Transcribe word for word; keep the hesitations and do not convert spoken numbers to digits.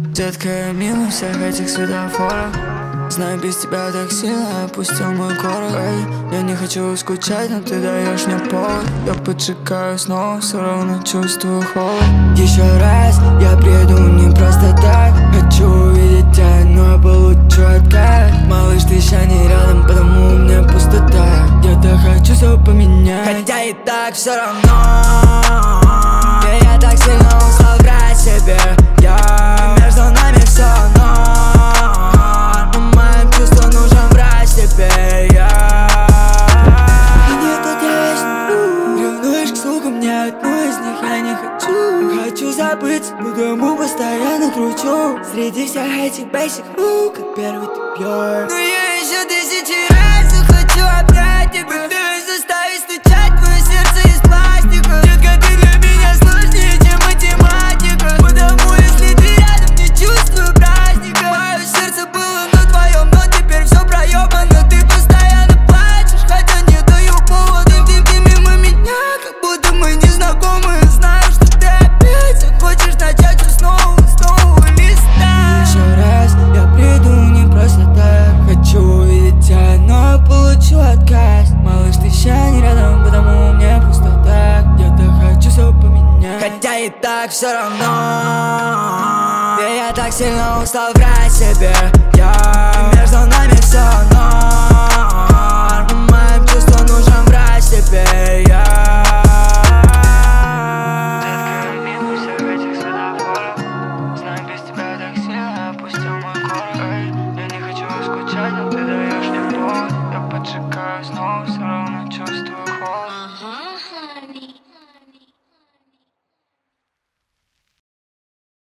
Детка, я мимо всех этих светофоров. Знаю, без тебя так сильно опустил мой город. Эй, я не хочу скучать, но ты даешь мне повод. Я поджигаю снова, все равно чувствую холод. Еще раз я приеду не просто так. Хочу увидеть тебя, но я получу отказ. Малыш, ты еще не рядом, потому у меня пустота. Я-то хочу все поменять, хотя и так все равно. Я, я так сильно устал врать себе. Я между нами все норм, но моим чувствам нужен врач теперь. Я мне тут есть, ревнуешь к слугам, мне одну из них я не хочу. Хочу забыть, потому постоянно кручу среди всех этих basic ру, как первый ты пьёр. Но я еще тысячи раз хочу обнять тебя. Пытаюсь заставить стучать твое сердце из пластика. Детка, ты для меня сложнее, чем математика. Потому если ты рядом, не чувствую праздника. Мое сердце было на твоем, но теперь все проебано. Ты постоянно плачешь, хотя не даю повода. Ты, ты мимо меня, как будто мы не знакомы. Знаю, что ты опять захочешь начать все снова, снова листа. Еще раз я приду не просто так. Хочу увидеть тебя, но я получу отказ. Малыш, ты еще не рядом, потому мне пустота. Я-то хочу все поменять, хотя и так все равно. Я, я так сильно устал врать себе. Я между нами все равно.